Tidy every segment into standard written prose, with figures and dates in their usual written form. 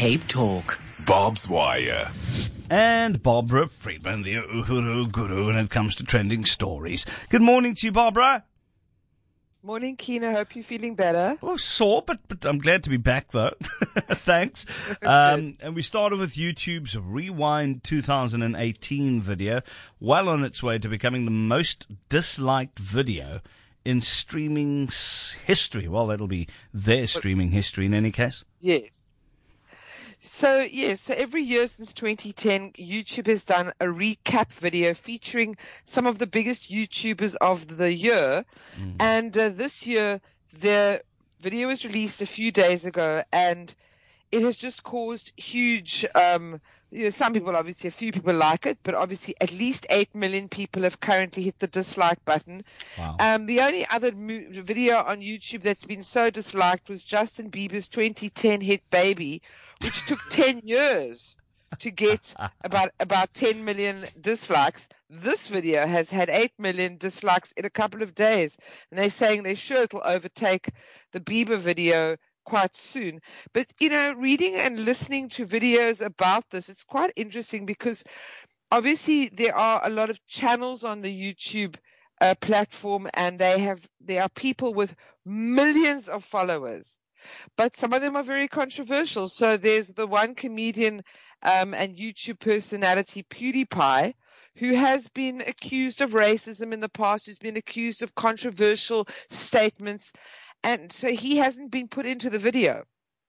Cape Talk. Bob's Wire. And Barbara Friedman, the Uhuru Guru, when it comes to trending stories. Good morning to you, Barbara. Morning, Keen. I hope you're feeling better. Oh, sore, but I'm glad to be back, though. Thanks. And we started with YouTube's Rewind 2018 video, well on its way to becoming the most disliked video in streaming history. Well, that'll be their streaming history in any case. Yes. So every year since 2010, YouTube has done a recap video featuring some of the biggest YouTubers of the year. And this year, the video was released a few days ago, and it has just caused huge, some people, obviously, a few people like it, but obviously at least 8 million people have currently hit the dislike button. Wow. The only other video on YouTube that's been so disliked was Justin Bieber's 2010 hit Baby, which took 10 years to get about 10 million dislikes. This video has had 8 million dislikes in a couple of days, and they're saying they're sure it'll overtake the Bieber video quite soon. But, reading and listening to videos about this, it's quite interesting because obviously there are a lot of channels on the YouTube platform, and there are people with millions of followers. But some of them are very controversial. So there's the one comedian and YouTube personality, PewDiePie, who has been accused of racism in the past, who's been accused of controversial statements. And so he hasn't been put into the video.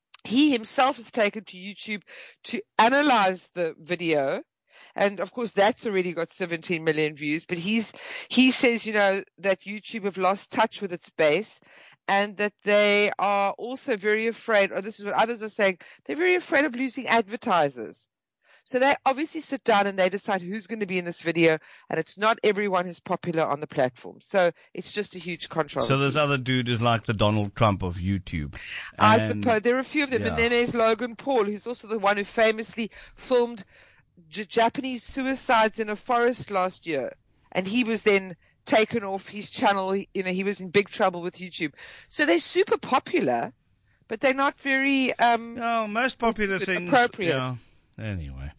He himself has taken to YouTube to analyze the video. And of course, that's already got 17 million views. But he says, that YouTube have lost touch with its base, and that they are also very afraid, or this is what others are saying, they're very afraid of losing advertisers. So they obviously sit down and they decide who's going to be in this video, and it's not everyone who's popular on the platform. So it's just a huge controversy. So this other dude is like the Donald Trump of YouTube. I suppose. There are a few of them. Yeah. And then there's Logan Paul, who's also the one who famously filmed Japanese suicides in a forest last year. And he was then taken off his channel. He was in big trouble with YouTube. So they're super popular, but they're not very most popular things appropriate. Yeah. Anyway,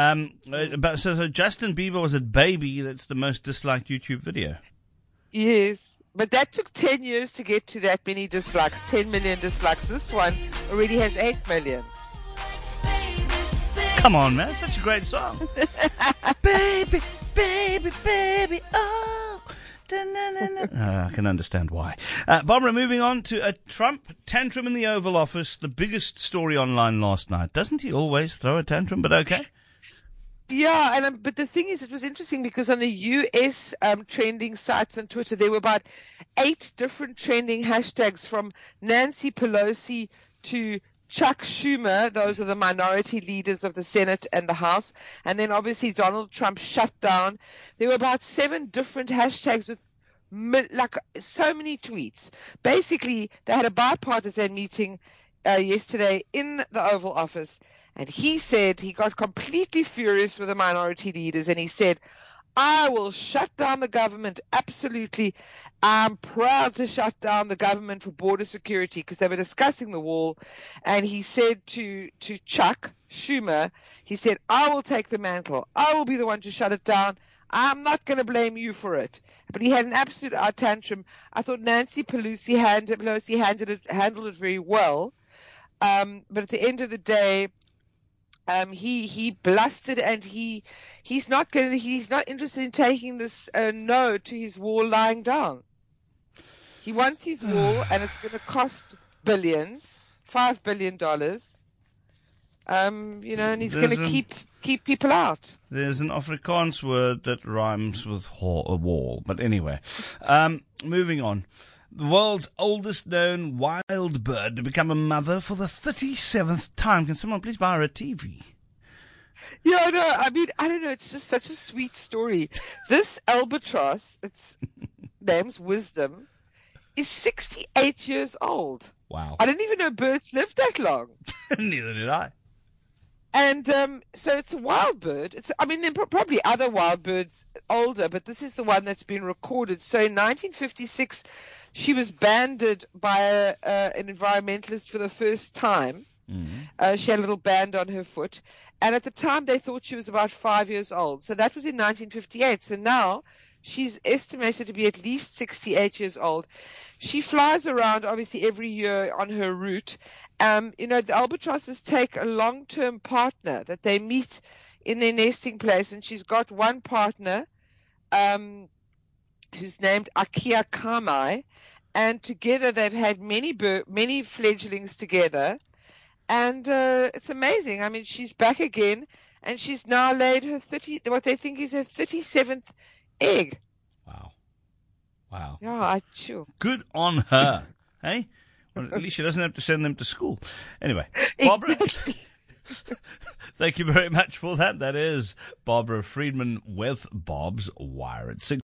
so Justin Bieber was at Baby. That's the most disliked YouTube video. Yes, but that took 10 years to get to that many dislikes, 10 million dislikes. This one already has 8 million. Come on, man. Such a great song. Baby, baby, baby, oh. I can understand why. Barbara, moving on to a Trump tantrum in the Oval Office, the biggest story online last night. Doesn't he always throw a tantrum, but okay? Yeah, but the thing is, it was interesting because on the U.S. Trending sites on Twitter, there were about 8 different trending hashtags, from Nancy Pelosi to Chuck Schumer. Those are the minority leaders of the Senate and the House. And then obviously Donald Trump shut down. There were about 7 different hashtags with so many tweets. Basically, they had a bipartisan meeting yesterday in the Oval Office. And he said he got completely furious with the minority leaders. And he said, I will shut down the government. Absolutely. I'm proud to shut down the government for border security, because they were discussing the wall. And he said to Chuck Schumer, he said, I will take the mantle. I will be the one to shut it down. I'm not going to blame you for it. But he had an absolute tantrum. I thought Nancy Pelosi handled it very well. But at the end of the day, he blustered, and he's not interested in taking this no to his wall lying down. He wants his wall, and it's going to cost billions, $5 billion. And he's going to keep people out. There's an Afrikaans word that rhymes with a wall. But anyway, moving on. The world's oldest known wild bird to become a mother for the 37th time. Can someone please buy her a TV? Yeah, no, I don't know. It's just such a sweet story. This albatross, its name's Wisdom, is 68 years old. Wow. I didn't even know birds lived that long. Neither did I. And so it's a wild bird. There are probably other wild birds older, but this is the one that's been recorded. So in 1956, she was banded by an environmentalist for the first time. She had a little band on her foot. And at the time, they thought she was about 5 years old. So that was in 1958. So now she's estimated to be at least 68 years old. She flies around, obviously, every year on her route. The albatrosses take a long-term partner that they meet in their nesting place. And she's got one partner who's named Akia Kamai. And together they've had many fledglings together. And it's amazing. I mean, she's back again, and she's now laid what they think is her 37th egg. Wow. Yeah, sure. Good on her. Hey? Well, at least she doesn't have to send them to school. Anyway, Barbara, Exactly. thank you very much for that. That is Barbara Friedman with Bob's Wire at 6.